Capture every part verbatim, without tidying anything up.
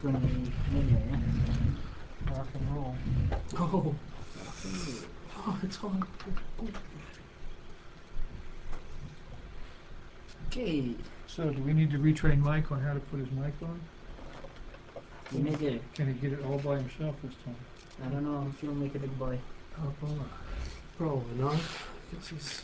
going to be menu, yeah? Rock and roll. Oh. Oh, it's on. Okay, So do we need to retrain Mike on how to put his mic on? you may do. Can he get it all by himself this time? I don't know, I'm feeling like a big boy. Oh, boy. Probably not. Because he's.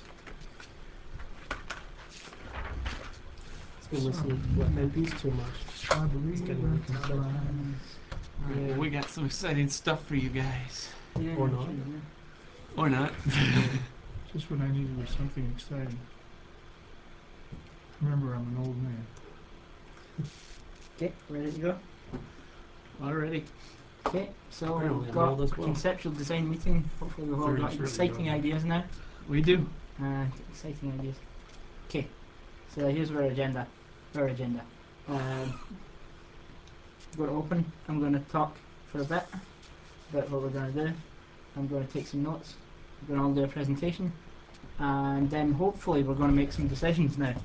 He's been listening to F M Ps too much. I believe It's getting I can retarded. fly. Alright, well, we got some exciting stuff for you guys. Yeah, Or not. sure, yeah. Or not. Just what I needed was something exciting. Remember, I'm an old man. Okay, ready to go? Already. Okay, so Apparently we've I'm got old as a well. conceptual design meeting. Hopefully we've all Very got certainly exciting don't. ideas now. We do. Uh, exciting ideas. Okay, so here's our agenda. Our agenda. Um, we're going to open. I'm going to talk for a bit about what we're going to do. I'm going to take some notes. We're going to all do a presentation. And then hopefully we're going to make some decisions now.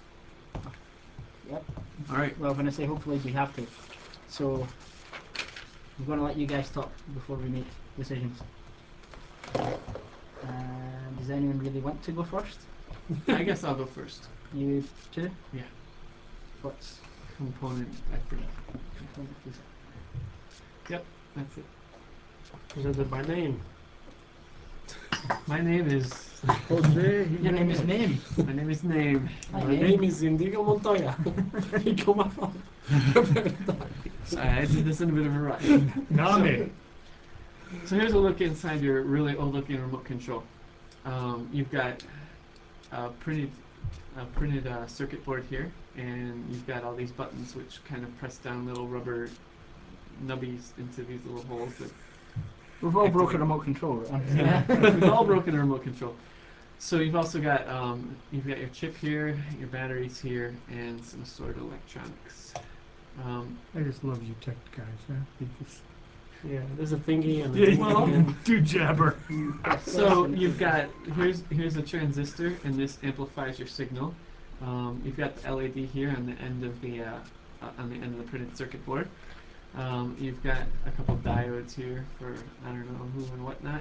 Yep. Alright. Well, when I say hopefully, we have to. So, I'm going to let you guys talk before we make decisions. Uh, does anyone really want to go first? I guess I'll go first. You too? Yeah. What's Component, I think. component is it? That's it. Presented by name. My name is. Jose, Your name is Name. My name is Name. Hi, My Name. name is Indigo Montoya. He come up on. Sorry, I did this in a bit of a rush. Name. So here's a look inside your really old looking remote control. Um, you've got a printed, a printed uh, circuit board here, and you've got all these buttons which kind of press down little rubber nubbies into these little holes. That We've all Activate. broken remote control, right? yeah, we've all broken a remote control. So you've also got um, you've got your chip here, your batteries here, and some sort of electronics. Um, I just love you tech guys, huh? You just Yeah, there's a thingy and a Yeah, thingy well, and do jabber. So you've got here's here's a transistor, and this amplifies your signal. Um, you've got the L E D here on the end of the uh, uh, on the end of the printed circuit board. Um, you've got a couple diodes here for I don't know who and whatnot.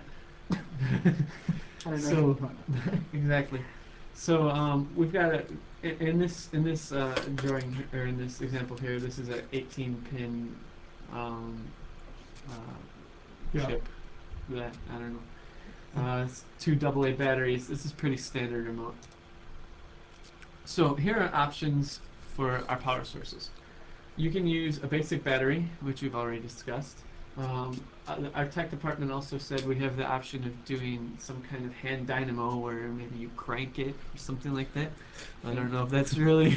I don't know. So exactly. So um, we've got a in, in this in this uh, drawing he- or in this example here. This is a eighteen pin um, uh, Yeah. chip that I don't know. Uh, it's two double A batteries. This is pretty standard remote. So here are options for our power sources. You can use a basic battery, which we've already discussed. Um, uh, our tech department also said we have the option of doing some kind of hand dynamo where maybe you crank it or something like that. I don't know if that's really.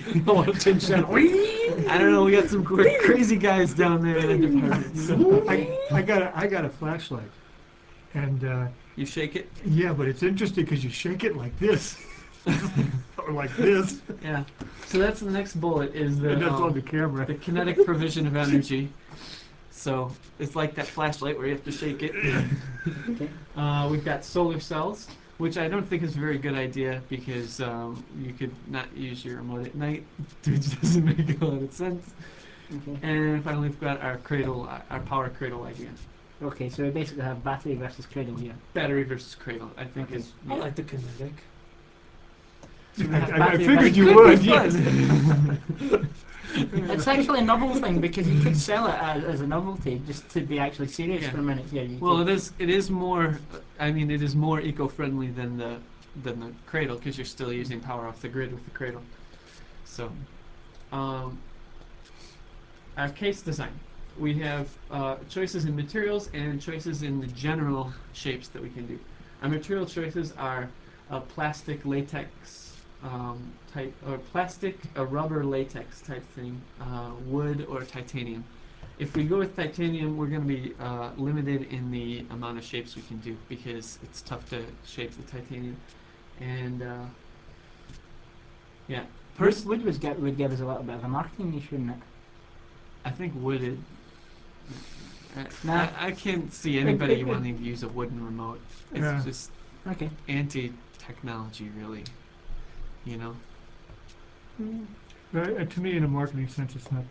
I don't know. We got some cra- crazy guys down there in the department. So I, I got a, I got a flashlight, and uh, you shake it. yeah, but it's interesting because you shake it like this, or like this, Yeah. So that's the next bullet is the and that's on um, the camera. the kinetic provision of energy. So it's like that flashlight where you have to shake it. Okay. Uh, we've got solar cells, which I don't think is a very good idea because um, you could not use your remote at night, which doesn't make a lot of sense. Okay. And finally, we've got our cradle, our power cradle idea. Okay, so we basically have battery versus cradle here. Battery versus cradle, I think Okay. is. I like the kinetic. So we I, have I, I battery figured versus- you Could would. be Yes. fun. It's actually a novel thing because you could sell it as, as a novelty just to be actually serious Yeah. for a minute here. You Well, could- it is. It is more. I mean, it is more eco-friendly than the than the cradle because you're still using power off the grid with the cradle. So, um, our case design. We have uh, choices in materials and choices in the general shapes that we can do. Our material choices are a plastic latex um, type, or plastic, a rubber latex type thing, uh, wood or titanium. If we go with titanium, we're going to be uh, limited in the amount of shapes we can do because it's tough to shape the titanium. And uh, yeah, pers- wood, wood was get, would give us a little bit of a marketing issue, wouldn't it? I think wooded. I, Nah. I, I can't see anybody wanting to use a wooden remote. It's Yeah. just Okay. anti-technology, really. You know. Uh, to me, in a marketing sense, it's not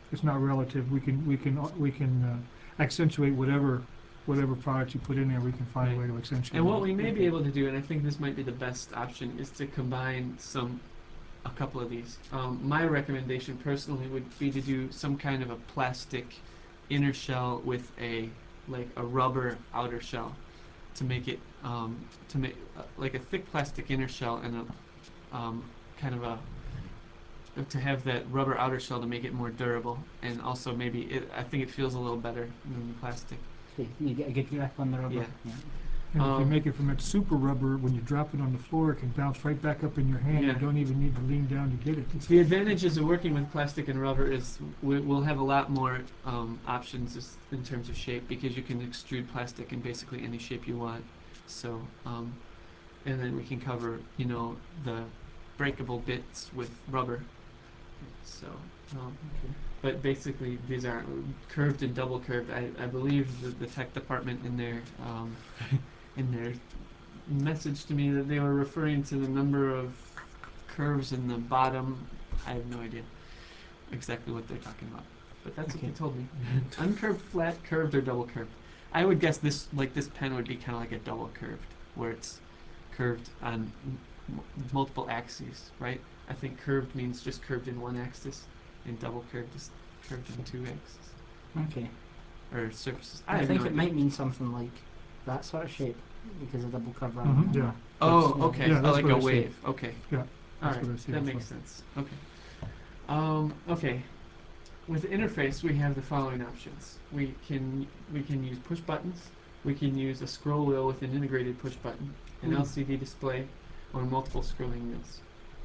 it's not relative. We can, we can, we can uh, accentuate whatever, whatever product you put in there, we can find a way to accentuate. And what it. we may be able to do, and I think this might be the best option, is to combine some, a couple of these. Um, my recommendation personally would be to do some kind of a plastic inner shell with a like a rubber outer shell, to make it um, to make uh, like a thick plastic inner shell and a um, kind of a to have that rubber outer shell to make it more durable, and also maybe it, I think it feels a little better than the plastic. So you get a good grip on the rubber. Yeah. And if you Um, make it from that super rubber, when you drop it on the floor, it can bounce right back up in your hand. Yeah. You don't even need to lean down to get it. The advantages of working with plastic and rubber is we, we'll have a lot more um, options as, in terms of shape, because you can extrude plastic in basically any shape you want. So, um, and then we can cover, you know, the breakable bits with rubber. So, um, Okay. but basically these are curved and double curved. I, I believe the, the tech department in their um, in their message to me that they were referring to the number of curves in the bottom. I have no idea exactly what they're talking about, but that's Okay. what they told me. Uncurved, flat, curved, or double curved. I would guess this, like this pen, would be kind of like a double curved, where it's curved on m- m- multiple axes, right? I think curved means just curved in one axis, and double curved is curved in two axes Okay. or surfaces. I, I, have think no it idea. might mean something like that sort of shape, because a double curve rather Mhm, than yeah. a- Oh, That's- okay. yeah, oh, that's like what a I see. wave. Okay. Yeah, All that's right. what I see That also. makes sense. Okay. Um, okay. With the interface, we have the following options. We can we can use push buttons. We can use a scroll wheel with an integrated push button, an Hmm. L C D display, or multiple scrolling wheels.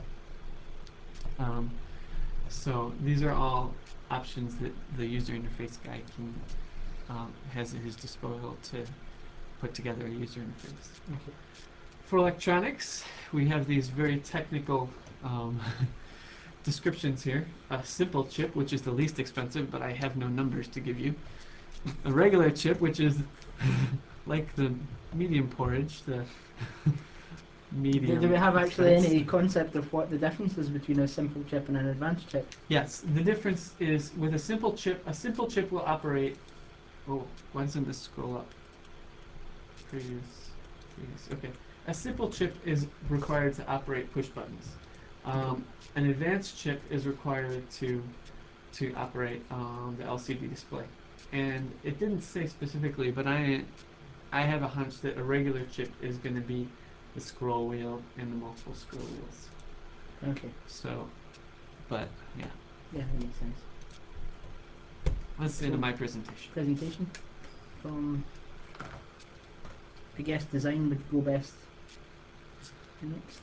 Um, so these are all options that the user interface guy can um, has at his disposal to put together a user interface. Okay. For electronics, we have these very technical um, descriptions here. A simple chip, which is the least expensive, but I have no numbers to give you. A regular chip, which is like the medium porridge, the medium. Do, do we have actually expense. any concept of what the difference is between a simple chip and an advanced chip? Yes, the difference is with a simple chip, a simple chip will operate. Oh, why doesn't this scroll up? Previous, previous. Okay. A simple chip is required to operate push buttons. Um, an advanced chip is required to to operate um, the L C D display. And it didn't say specifically, but I I have a hunch that a regular chip is going to be the scroll wheel and the multiple scroll wheels. Okay. So, but yeah, Yeah, that makes sense. that's the end of my presentation. Presentation from, I guess design would go best next.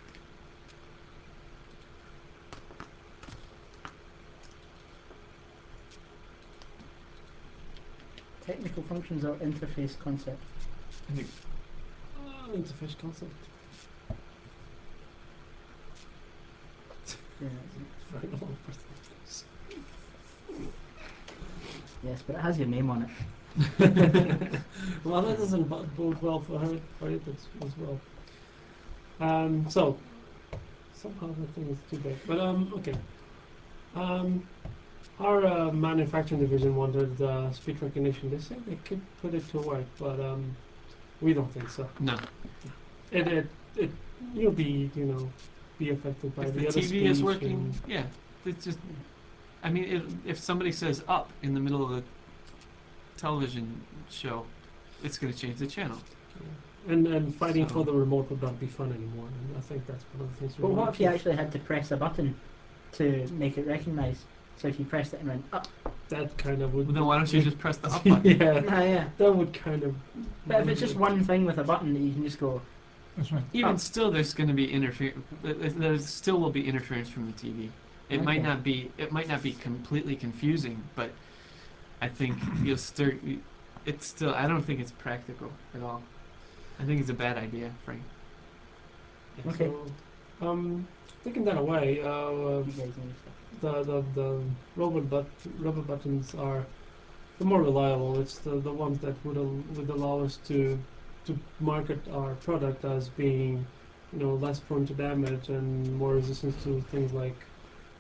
Technical functions or interface concept. I think Uh, interface concept. Yeah, that's it. It's very long presentation. Yes, but it has your name on it. Well, that doesn't bo- bode well for her, for it as, as well. Um, so somehow the thing is too big, but um, okay. Um, our uh, manufacturing division wanted uh, speech recognition. They said they could put it to work, but um, we don't think so. no. It it it you'll be you know be affected by If the, the other T V is speech working, and- yeah, it's just. I mean, it, if somebody says "up" in the middle of the television show, it's going to change the channel. And and fighting So- for the remote would not be fun anymore. And I think that's one of the things. we But what want if you to- actually had to press a button to make it recognise? So if you pressed it and went up, That kind of would. Well, then why don't you just press the up button? yeah, ah, yeah. that would kind of. But if it's just one thing with a button that you can just go, That's right. Even Oh. still, there's going to be interference. There still will be interference from the T V. It might Okay. not be. It might not be completely confusing, but I think you'll start. It's still. I don't think it's practical at all. I think it's a bad idea, Frank. Yeah, Okay. So, um, taking that away, uh, you guys know stuff. the the the rubber but rubber buttons are the more reliable. It's the, the ones that would al- would allow us to to market our product as being, you know, less prone to damage and more resistant to things like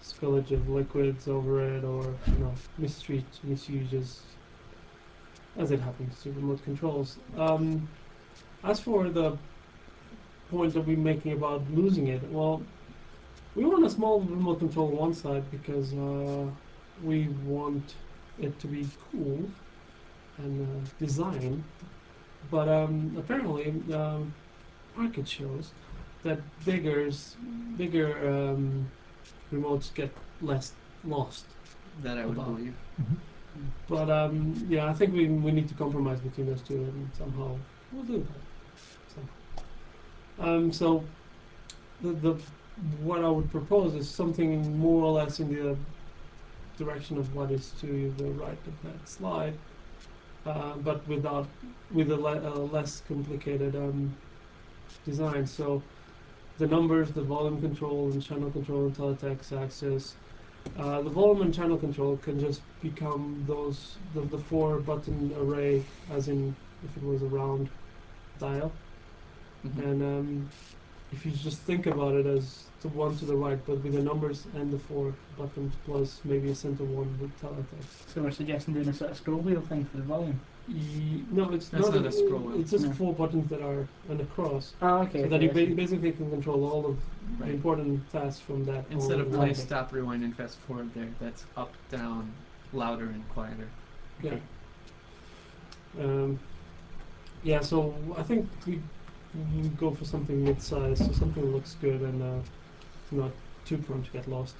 spillage of liquids over it, or you know, mistreat misuses, as it happens to remote controls. Um, as for the point that we're making about losing it, well, we want a small remote control on one side because uh, we want it to be cool and uh, designed, but um, apparently um, market shows that bigger's, bigger um, remotes get less lost. That I would About. believe. Mhm. But um, yeah, I think we we need to compromise between those two, and somehow we'll do that. So, um, so the the what I would propose is something more or less in the direction of what is to the right of that slide, uh, but without with a, le- a less complicated um, design. So the numbers, the volume control, and channel control, and teletext access. Uh, the volume and channel control can just become those the, the four button array, as in if it was a round dial. Mhm. And um, if you just think about it as the one to the right, but with the numbers and the four buttons plus maybe a center one with teletext. So we're suggesting doing a sort of scroll wheel thing for the volume. E- no, it's That's not, not a scroll wheel. It's just No. four buttons that are and a cross, Oh, okay. so okay, that you I ba- see. basically can control all of the Right. important tasks from that. Instead of all- play, Okay. stop, rewind, and fast forward there, that's up, down, louder, and quieter. Yeah. Um, yeah, so I think we, we go for something mid-size, so something that looks good and uh, not too prone to get lost.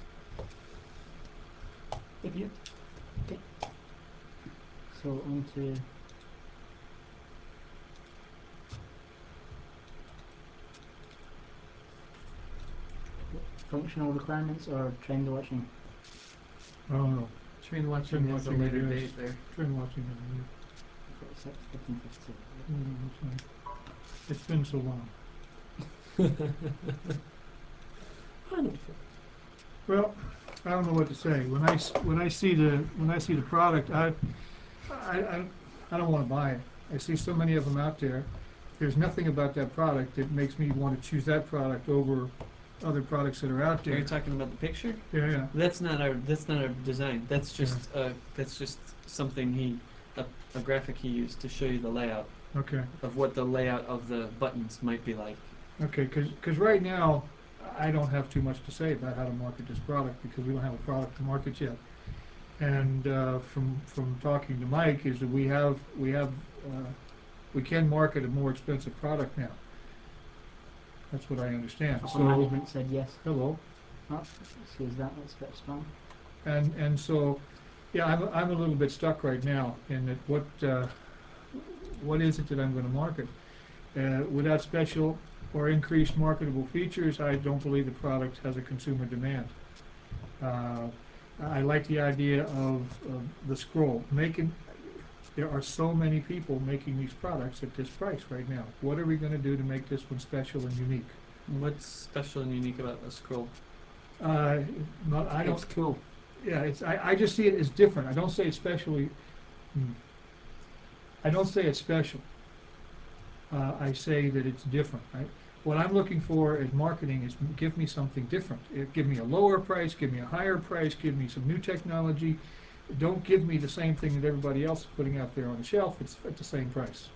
Idiot. Okay. So on to functional requirements or trend watching. I don't know. Train watching Train is a watching, I later guess. date there. Train watching is new. fifty-six, fifteen, fifty-two. Mm, that's fine. It's been so long. I don't feel. Well, I don't know what to say. When I, s- when I see the, when I see the product, I, I, I, I don't wanna buy it. I see so many of them out there. There's nothing about that product that makes me wanna choose that product over other products that are out Are you there. talking about the picture? Yeah, yeah. That's not our. That's not our design. That's just. Uh, that's just something he, a, a graphic he used to show you the layout Okay, of what the layout of the buttons might be like. okay, cause, 'cause right now, I don't have too much to say about how to market this product because we don't have a product to market yet. And, uh, from, from talking to Mike is that we have, we have, uh, we can market a more expensive product now. That's what I understand. Upper So, management said yes. hello. Oh, excuse that. That's a bit strong. And, and so, yeah, I'm, I'm a little bit stuck right now in that what, uh, what is it that I'm gonna market? Uh, without special or increased marketable features, I don't believe the product has a consumer demand. Uh, I like the idea of, of the scroll, making, there are so many people making these products at this price right now. What are we gonna do to make this one special and unique? What's special and unique about the scroll? Uh, not, I don't, It's cool. yeah, it's, I, I just see it as different. I don't say it's specially, hmm. I don't say it's special. Uh, I say that it's different, right? What I'm looking for in marketing is give me something different. Uh, Give me a lower price, give me a higher price, give me some new technology. Don't give me the same thing that everybody else is putting out there on the shelf. It's at the same price.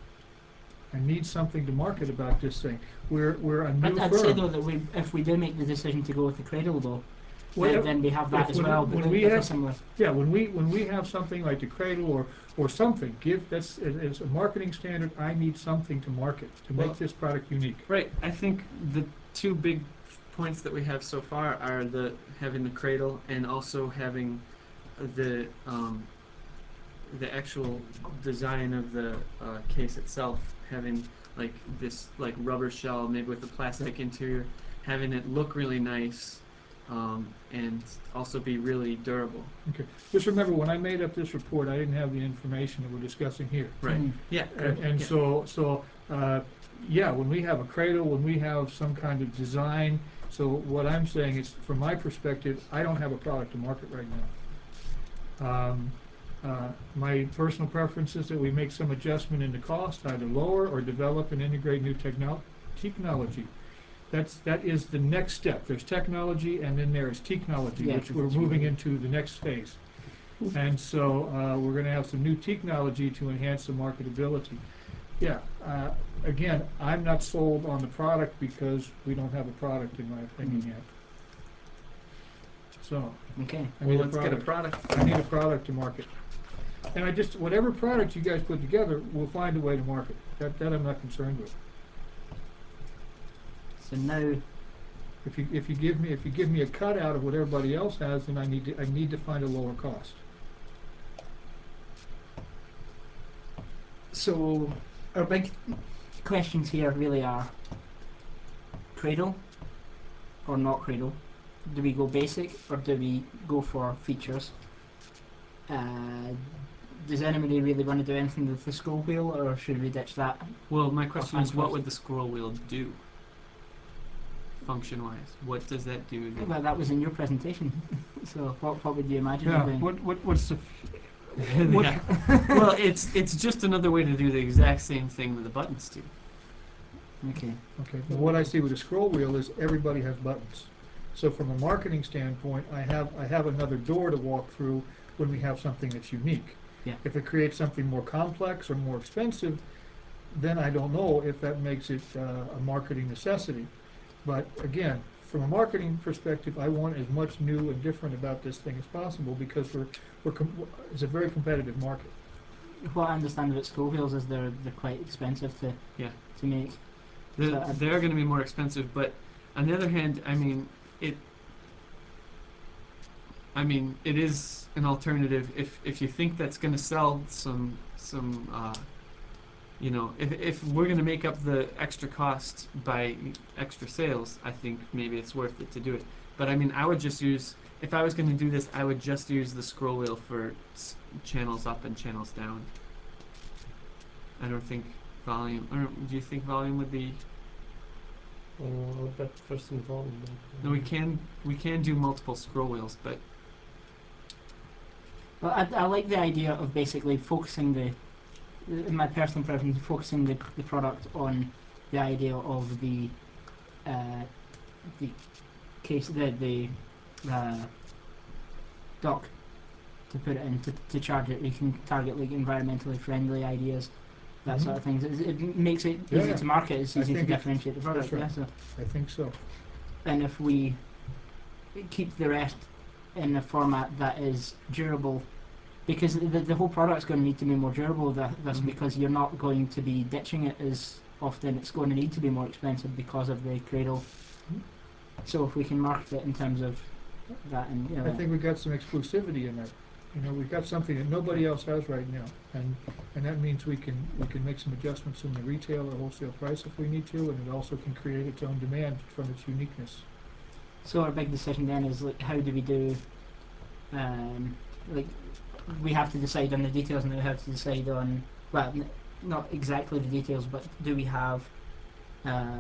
I need something to market about this thing. We're, we're a new I'd, I'd firm. say though that we, if we do make the decision to go with the cradle though, Well, then, then we have that if as when- well. when But we if a have- similar. Yeah, when we, when we have something like the Cradle or, or something, give, that's, it- it's a marketing standard, I need something to market, to Well- make this product unique. Right. I think the two big points that we have so far are the having the cradle and also having the um, the actual design of the uh, case itself, having like this like rubber shell maybe with a plastic interior, having it look really nice, um, and also be really durable. Okay, just remember, when I made up this report, I didn't have the information that we're discussing here. Right. Mm. Yeah. And, and Yeah. so, so, uh, yeah, when we have a Cradle, when we have some kind of design, so what I'm saying is, from my perspective, I don't have a product to market right now. Um, uh, my personal preference is that we make some adjustment in the cost, either lower or develop and integrate new techno- technology. That's, that is the next step. There's technology and then there's technology, Yeah, which because we're it's moving really- into the next phase. And so, uh, we're gonna have some new technology to enhance the marketability. Yeah, uh, again, I'm not sold on the product because we don't have a product, in my opinion, Mm. yet. So, Okay. I Well, need a let's get a product. product. I need a product to market. And I just, whatever product you guys put together, we'll find a way to market. That, that I'm not concerned with. So now, If you, if you give me, if you give me a cutout of what everybody else has, then I need to, I need to find a lower cost. so our big questions here really are cradle or not cradle. Do we go basic or do we go for features? Uh, does anybody really want to do anything with the scroll wheel, or should we ditch that? Well, my question is, what Offhand would the scroll wheel do? Function-wise, what does that do? that- Well, that was in your presentation. So what what would you imagine Yeah, it doing? what, what, what's the, Yeah. Well, it's it's just another way to do the exact same thing that the buttons do. Okay. okay, well, what I see with a scroll wheel is everybody has buttons. So from a marketing standpoint, I have, I have another door to walk through when we have something that's unique. Yeah. If it creates something more complex or more expensive, then I don't know if that makes it uh, a marketing necessity. But again, from a marketing perspective, I want as much new and different about this thing as possible because we're, we're, com- it's a very competitive market. What I understand about scroll wheels is they're they're quite expensive to Yeah. to make. They're, So I- they're going to be more expensive, but on the other hand, I mean, it. I mean, it is an alternative if if you think that's going to sell some some. Uh, you know, if if we're going to make up the extra cost by extra sales, I think maybe it's worth it to do it. But I mean, I would just use if I was going to do this, I would just use the scroll wheel for s- channels up and channels down. I don't think volume. Or do you think volume would be? Uh, I bet first and volume. No, we can we can do multiple scroll wheels, but Well, I, I like the idea of basically focusing the, in my personal preference, focusing the, the product on the idea of the, uh, the case, the, the uh, dock to put it in, to, to charge it. You can target like environmentally friendly ideas, that Mhm. sort of thing. It, it makes it Yeah, easy yeah. to market, it's I easy to think it- differentiate the product, that's yeah, right. so. I think so. And if we keep the rest in a format that is durable, because the, the whole product's going to need to be more durable, th- this Mhm. because you're not going to be ditching it as often. It's going to need to be more expensive because of the cradle. Mhm. So if we can market it in terms of that, and you know, I think we've got some exclusivity in that. You know, we've got something that nobody else has right now, and, and that means we can, we can make some adjustments in the retail or wholesale price if we need to, and it also can create its own demand from its uniqueness. so our big decision then is like, how do we do? Um, like, we have to decide on the details, and we have to decide on, well, n- not exactly the details, but do we have uh,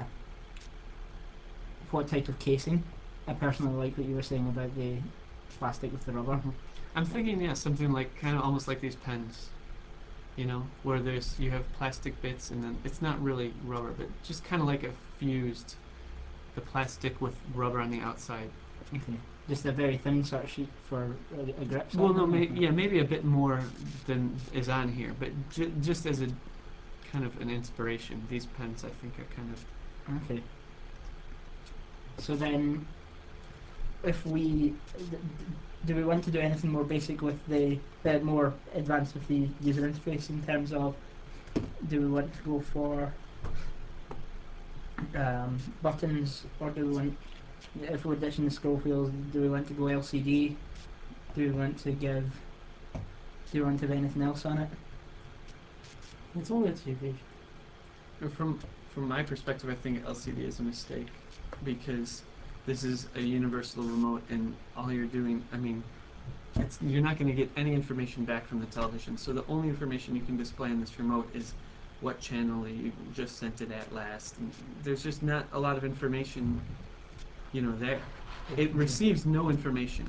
what type of casing? I personally like what you were saying about the plastic with the rubber. I'm thinking, yeah, something like kind of almost like these pens, you know, where there's you have plastic bits and then it's not really rubber, but just kind of like a fused, the plastic with rubber on the outside. Okay. Just a very thin sort of sheet for a, a grip. sort Well, of no, thing, may, or- yeah, maybe a bit more than is on here, but ju- just as a kind of an inspiration, these pens I think are kind of Okay. So then, if we d- do we want to do anything more basic with the uh, more advanced with the user interface in terms of do we want to go for um, buttons, or do we want, if we're ditching the scroll wheels, do we want to go L C D? Do we want to give? Do we want to have anything else on it? It's only a T V. from from my perspective. I think L C D is a mistake because this is a universal remote, and all you're doing, I mean, it's you're not going to get any information back from the television. So the only information you can display on this remote is what channel you just sent it at last. And there's just not a lot of information, you know, there. It receives no information.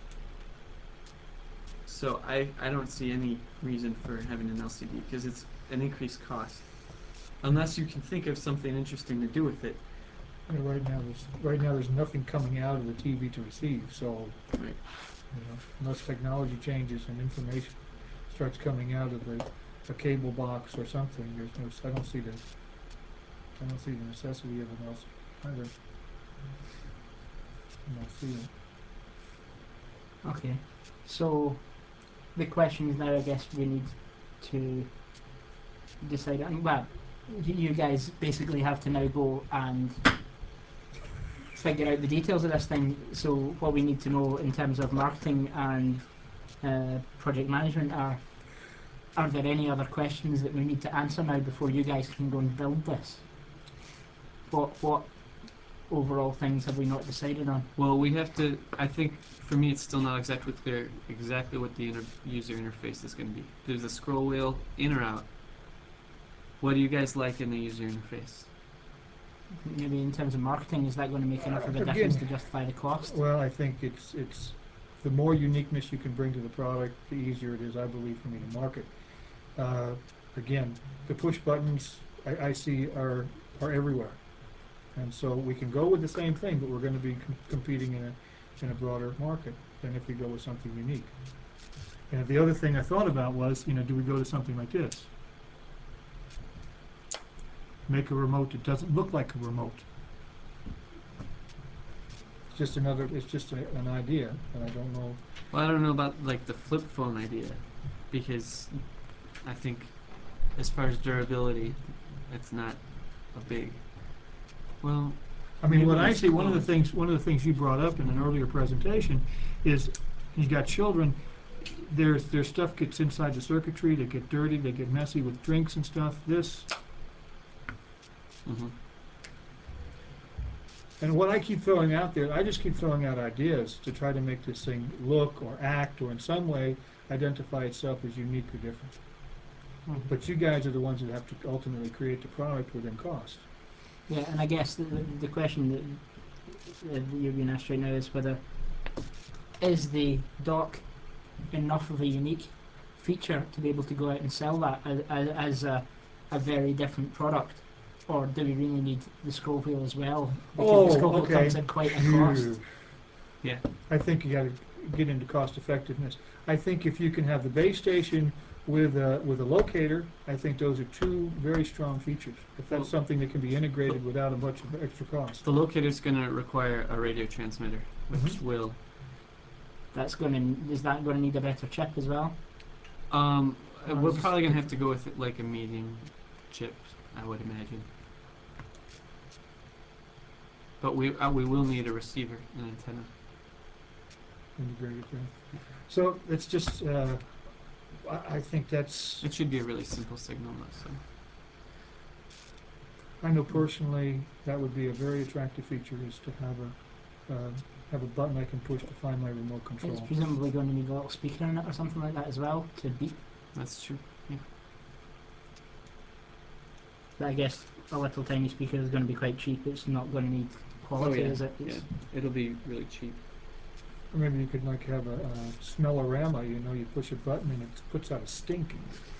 So I, I don't see any reason for having an L C D because it's an increased cost. Unless you can think of something interesting to do with it. Yeah, right now, there's, right now, there's nothing coming out of the T V to receive, so, Right. you know, unless technology changes and information starts coming out of the, a cable box or something, there's no, I don't see the, I don't see the necessity of it else either. I don't see it. Okay. So the question is now, I guess we need to decide on. Well, you you guys basically have to now go and figure out the details of this thing. So what we need to know in terms of marketing and uh, project management are. Are there any other questions that we need to answer now before you guys can go and build this? What what overall things have we not decided on? Well, we have to. I think for me, it's still not exactly clear exactly what the inter- user interface is going to be. There's a scroll wheel, in or out. What do you guys like in the user interface? Maybe in terms of marketing, is that going to make enough of a Again, difference to justify the cost? Well, I think it's, it's, the more uniqueness you can bring to the product, the easier it is, I believe, for me to market. Uh, again, the push buttons I, I see are, are everywhere. And so we can go with the same thing, but we're gonna be com- competing in a, in a broader market than if we go with something unique. And the other thing I thought about was, you know, do we go to something like this? Make a remote that doesn't look like a remote. It's just another, it's just a, an idea, and I don't know. Well, I don't know about like the flip phone idea, because I think as far as durability, it's not a big. Well, I mean, maybe what I it's see, one of the close. things, one of the things you brought up in an earlier presentation is, you got children, there's, their stuff gets inside the circuitry, they get dirty, they get messy with drinks and stuff. This, hmm and what I keep throwing out there, I just keep throwing out ideas to try to make this thing look or act or in some way identify itself as unique or different. Mhm. But you guys are the ones that have to ultimately create the product within cost. Yeah, and I guess the, the, the question that, that you're being asked right now is whether is the dock enough of a unique feature to be able to go out and sell that as, as, as a, a very different product, or do we really need the scroll wheel as well? Because Oh, the scroll wheel okay. comes at quite a cost. Phew. Yeah. I think you gotta get into cost effectiveness. I think if you can have the base station with a, with a locator, I think those are two very strong features. If that's Well- something that can be integrated without a bunch of extra cost. The locator's going to require a radio transmitter, which Mhm. will. That's going to is that going to need a better chip as well? Um, Or we're is this probably going to have different? to go with like a medium chip, I would imagine. But we uh, we will need a receiver and antenna. Integrated thing. So it's just, uh, I, I think that's, It should be a really simple signal, though. So I know personally, that would be a very attractive feature is to have a, uh, have a button I can push to find my remote It's control. presumably going to need a little speaker in it or something like that as well to beep. that's true. Yeah. But I guess a little tiny speaker is going to be quite cheap. It's not going to need quality, Oh, yeah. is it? It's, Yeah. It'll be really cheap. Or maybe you could like have a, a smellorama, you know, you push a button and it puts out a stink.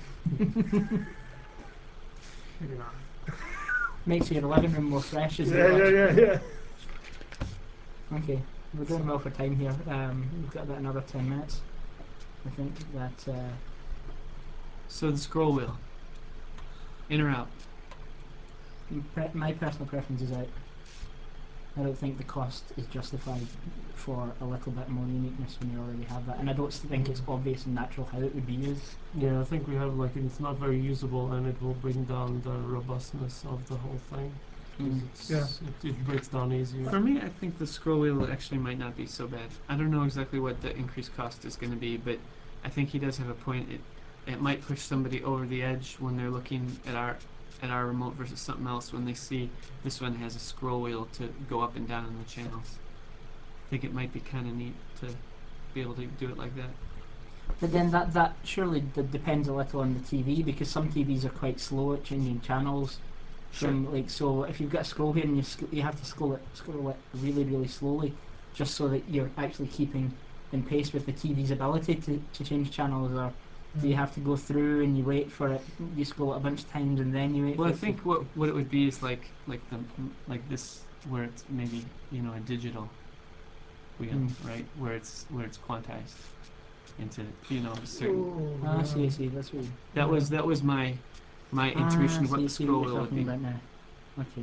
Yeah. Makes your living room more fresh as Yeah, well. yeah, yeah, yeah. Okay, we're doing well for time here. Um, we've got about another ten minutes. I think that uh, So the scroll wheel, in or out? pre- my personal preference is out. I don't think the cost is justified for a little bit more uniqueness when you already have that, and I don't think it's obvious and natural how it would be used. Yeah, I think we have like it's not very usable, and it will bring down the robustness of the whole thing. 'Cause Mm. it's, Yeah. it, it breaks down easier. For me, I think the scroll wheel actually might not be so bad. I don't know exactly what the increased cost is going to be, but I think he does have a point. It it might push somebody over the edge when they're looking at our at our remote versus something else when they see this one has a scroll wheel to go up and down in the channels. I think it might be kind of neat to be able to do it like that. But then that that surely d- depends a little on the T V, because some T Vs are quite slow at changing channels. From like so, if you've got a scroll here and you sc- you have to scroll it scroll it really really slowly, just so that you're actually keeping in pace with the T V's ability to, to change channels, or do you have to go through and you wait for it? You scroll it a bunch of times and then you wait. Well, for I it think what what it would be is like like the like this where it's maybe you know a digital wheel, Mm. right? Where it's where it's quantized into you know certain. Oh, Ah, I see, I yeah. see. That's what you. That was that was my my Ah, intuition of I what see, the see scroll what wheel you're would talking be. about now. Okay.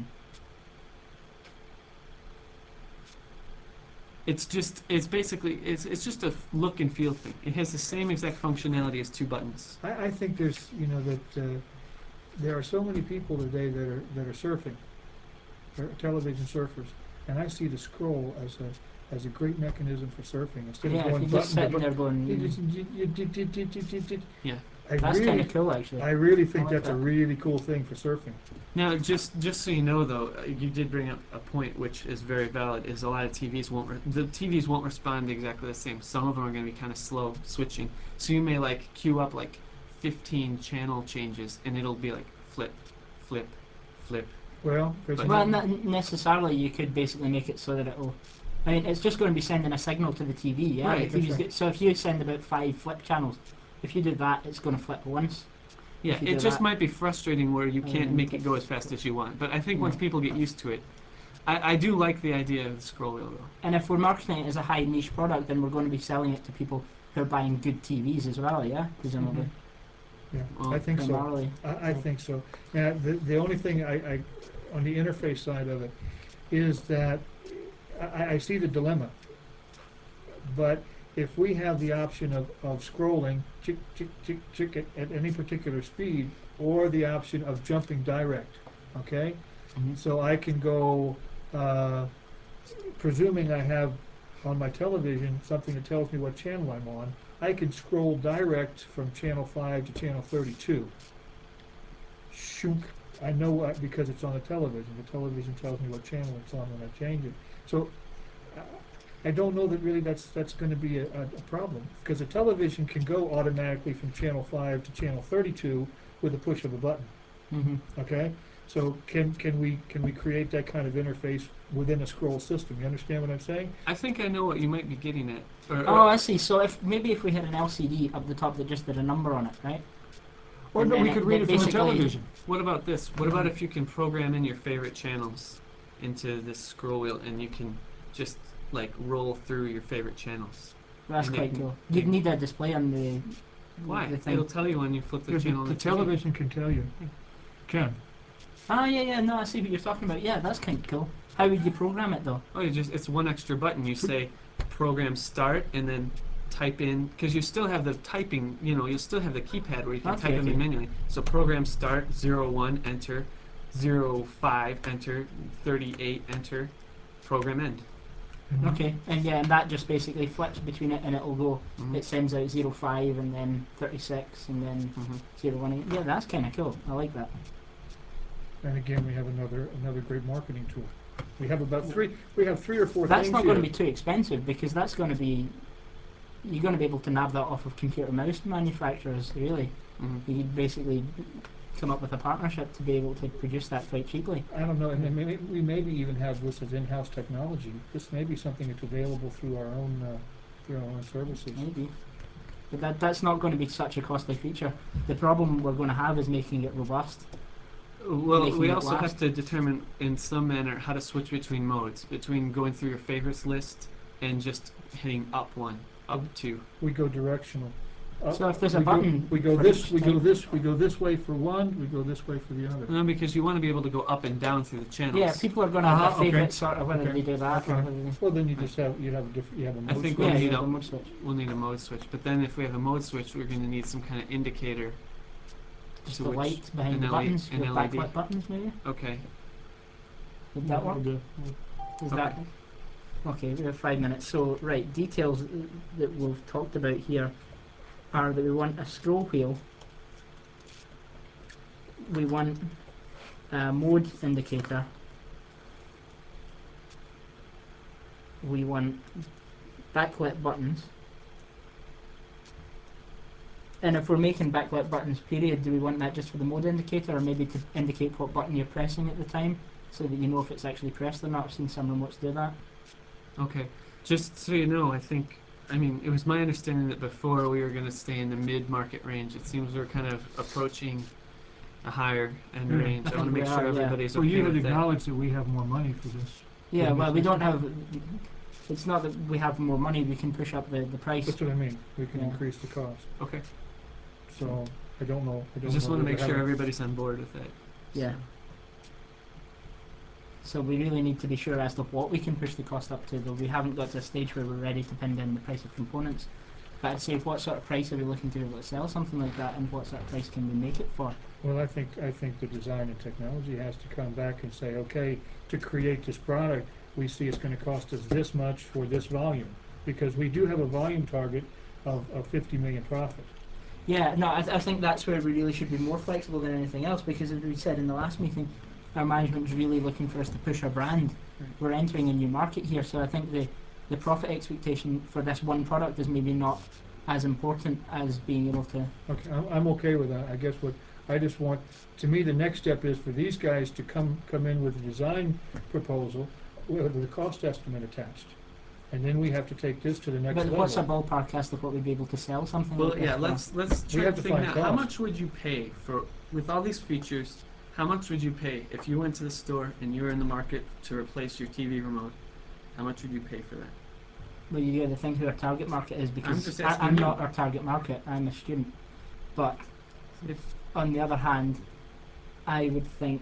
It's just it's basically it's it's just a f- look and feel thing. It has the same exact functionality as two buttons. I, I think there's, you know, that, uh, there are so many people today that are, that are surfing, they're television surfers, and I see the scroll as a, as a great mechanism for surfing, instead of Yeah, if going you're just button to sitting there button. You going, just, you, you, did- did- did- did- did- did. Yeah. I that's kind really, of cool, actually. I really think like that's a that. really cool thing for surfing. Now, just just so you know, though, uh, you did bring up a point which is very valid. Is a lot of T Vs won't re- the T Vs won't respond exactly the same. Some of them are going to be kind of slow switching. So you may like queue up like fifteen channel changes, and it'll be like flip, flip, flip. Well, there's But- Well, another, not necessarily. You could basically make it so that it'll. I mean, it's just going to be sending a signal to the T V, yeah. Right, The T V's that's right. get, so if you send about five flip channels, if you do that, it's going to flip once. Yeah, If you it do just that- might be frustrating where you And can't then make take- it go as fast as you want. But I think once Yeah. people get used to it, I, I do like the idea of the scroll wheel, though. And if we're marketing it as a high niche product, then we're going to be selling it to people who are buying good T Vs as well, yeah, presumably. yeah, Well, I think so. Primarily. I, I think so. Now, the, the only thing I, I, on the interface side of it, is that I, I see the dilemma. But if we have the option of, of scrolling, chick, chick, chick, chick, at, at any particular speed, or the option of jumping direct, okay? Mhm. So I can go, uh, presuming I have on my television something that tells me what channel I'm on, I can scroll direct from channel five to channel thirty-two. Shook. I know what, because it's on the television. The television tells me what channel it's on when I change it. So uh, I don't know that really that's that's going to be a, a, a problem, because the television can go automatically from channel five to channel thirty-two with a push of a button. Mhm. Okay, so can can we can we create that kind of interface within a scroll system? You understand what I'm saying? I think I know what you might be getting at. Or, or- Oh, I see. So if maybe if we had an L C D up the top that just did a number on it, right? Or And no, we then could it- read that it from the basically- television. What about this? What about if you can program in your favorite channels into this scroll wheel and you can just like roll through your favorite channels? That's And it quite can- cool. You'd need a display on the. Why? The thing. It'll tell you when you flip the The, channel. the on T V. television can tell you. Can. Ah, yeah, yeah. No, I see what you're talking about. Yeah, that's kind of cool. How would you program it though? Oh, you just it's one extra button. You say program start and then type in, because you still have the typing, you know, you'll still have the keypad where you can Okay, type everything okay. manually. So program start, zero one, enter, zero five, enter, thirty-eight, enter, program end. Mhm. Okay, and yeah, and that just basically flips between it, and it'll go. Mhm. It sends out zero five and then thirty-six and then Mhm. zero one eight. Yeah, that's kind of cool. I like that. And again, we have another another great marketing tool. We have about three. We have three or four That's things not here. going to be too expensive because that's going to be. You're going to be able to nab that off of computer mouse manufacturers, really. Mhm. You could basically come up with a partnership to be able to produce that quite cheaply. I don't know, and then maybe, we maybe even have this as in-house technology. This may be something that's available through our own uh, through our own services. Maybe. But that, that's not going to be such a costly feature. The problem we're going to have is making it robust. Well, Making we it also last. have to determine in some manner how to switch between modes, between going through your favorites list and just hitting up one, up two. We go directional. Uh, So if there's a we go- button we go for this. each We go type- this. We go this way for one. We go this way for the other. No, because you want to be able to go up and down through the channels. Yeah, people are going to Uh-huh, have their okay. favourite sort of whether Okay, they do that okay. or whether they. Well, then you just have you have a different you have a I mode think switch. we'll Yeah, need yeah, a the mode switch. we'll need a mode switch. But then if we have a mode switch, we're going to need some kind of indicator. Just to the which- lights behind an the L E D buttons, an the L E D. backlit buttons, maybe. Okay. Would that work? idea. Is Okay. that okay? We have five minutes. So right, details that we've talked about here are that we want a scroll wheel. We want a mode indicator. We want backlit buttons. And if we're making backlit buttons, period, do we want that just for the mode indicator, or maybe to indicate what button you're pressing at the time, so that you know if it's actually pressed or not? I've seen some remotes do that. Okay. Just so you know, I think, I mean, it was my understanding that before we were going to stay in the mid-market range. It seems we're kind of approaching a higher end Yeah. range. I I, want to think we make sure are, yeah. everybody's Well, okay you had with that. acknowledged that we have more money for this. Yeah, Didn't well, you we say don't so? have. It's not that we have more money. We can push up the, the price. That's what I mean, we can Yeah. increase the cost, Okay. so I don't know, I I don't just know want to whether make sure have a- everybody's on board with that. Yeah. So- So we really need to be sure as to what we can push the cost up to, though we haven't got to a stage where we're ready to pin down the price of components. But I'd say what sort of price are we looking to be able to sell something like that, and what sort of price can we make it for? Well, I think, I think the design and technology has to come back and say, okay, to create this product, we see it's gonna cost us this much for this volume. Because we do have a volume target of, of fifty million profit. Yeah, no, I, th- I think that's where we really should be more flexible than anything else, because as we said in the last meeting, our management's really looking for us to push our brand. Right. We're entering a new market here, so I think the, the profit expectation for this one product is maybe not as important as being able to. Okay, I'm, I'm okay with that, I guess what, I just want, to me, the next step is for these guys to come, come in with a design proposal with a cost estimate attached. And then we have to take this to the next But level. what's a ballpark as to what we'd be able to sell something Well, like yeah, this let's let's We try have to to figure find out how cost. much would you pay for with all these features. How much would you pay if you went to the store and you were in the market to replace your T V remote? How much would you pay for that? Well, you gotta think who our target market is, because just I, asking I'm you. not our target market. I'm a student. But if, on the other hand, I would think,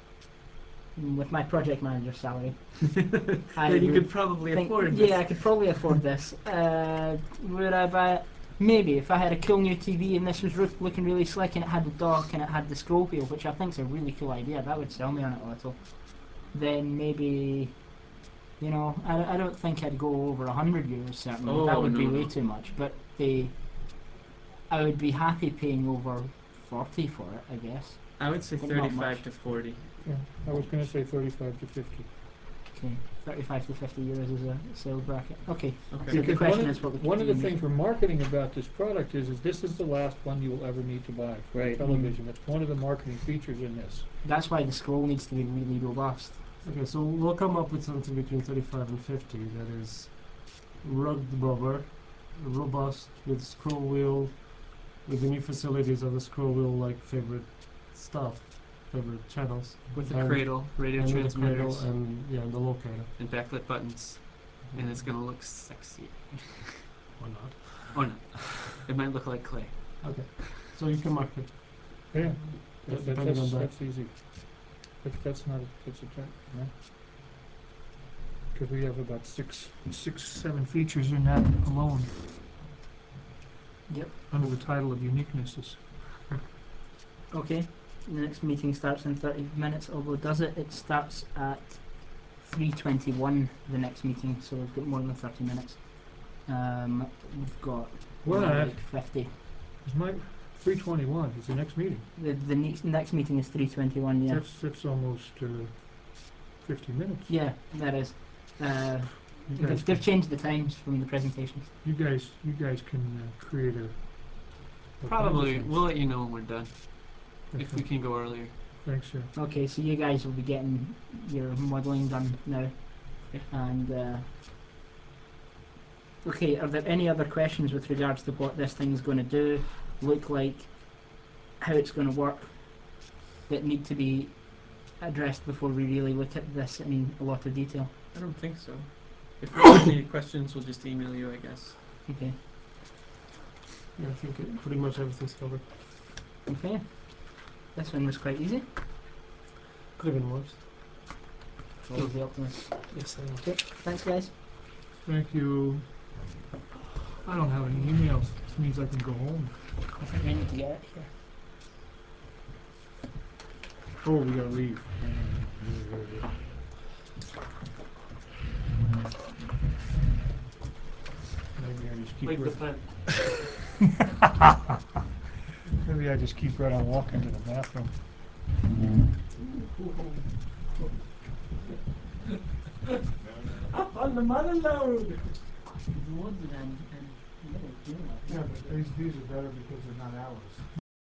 mm, with my project manager's salary, I Then you would could probably think, afford this. yeah, I could probably afford this. Uh, would I buy it? Maybe, if I had a cool new T V and this was roo- looking really slick and it had the dock and it had the scroll wheel, which I think is a really cool idea, that would sell me on it a little. Then maybe, you know, I, I don't think I'd go over a hundred euros certainly. Oh, that would no, be way no. too much. But the, I would be happy paying over forty for it, I guess. I would say But not thirty-five much. to forty. Yeah, I was gonna say thirty-five to fifty. Okay, thirty-five to fifty euros is a sales bracket. Okay, Okay. so the Because question one is of, what we one of the can things we're marketing about this product is, is this is the last one you will ever need to buy for Right. television. That's one of the marketing features in this. That's why the scroll needs to be really robust. Okay, so we'll come up with something between thirty-five and fifty that is rugged rubber, robust, with scroll wheel, with the new facilities of the scroll wheel like favorite stuff, favorite channels. With the And- cradle, radio and with the cradle transmitters, and yeah, and the locator. and backlit buttons, and it's gonna look sexy. Or not. Or not. It might look like clay. Okay. So you can mark it. Yeah, Yeah, that, that, depending that's, on that. that's easy. That's, that's not, a that's a, check, no? Cause we have about six, six, seven features in that alone. Yep. Under the title of uniquenesses. Okay. The next meeting starts in thirty minutes, although does it? It starts at three twenty-one, the next meeting, so we've got more than thirty minutes. Um, we've got What? like fifty. Is my, three twenty-one is the next meeting. The, the next, next meeting is three twenty-one, yeah. That's, that's almost, uh, fifty minutes. Yeah, that is. Uh, You they've, guys, they've can- changed the times from the presentations. you guys, you guys can, uh, create a. all kinds of Probably, things. we'll let you know when we're done. If we Okay. can go earlier. Thanks, sir. Okay, so you guys will be getting your modelling done now. Yeah. And, uh, okay, are there any other questions with regards to what this thing is going to do, look like, how it's going to work, that need to be addressed before we really look at this in a lot of detail? I don't think so. If we have any questions, we'll just email you, I guess. Okay. Yeah, I think it, pretty much everything's covered. Okay. This one was quite easy. Could have been worse. Always the optimist. Yes, I know. Okay, thanks guys. Thank you. I don't have any emails. This means I can go home. I think we need to get it here. Oh, we gotta leave. Maybe I just keep, Like the right- fan. maybe I just keep right on walking to the bathroom. Up on the mother load! The ones and, and, Yeah, but these, these are better because they're not ours.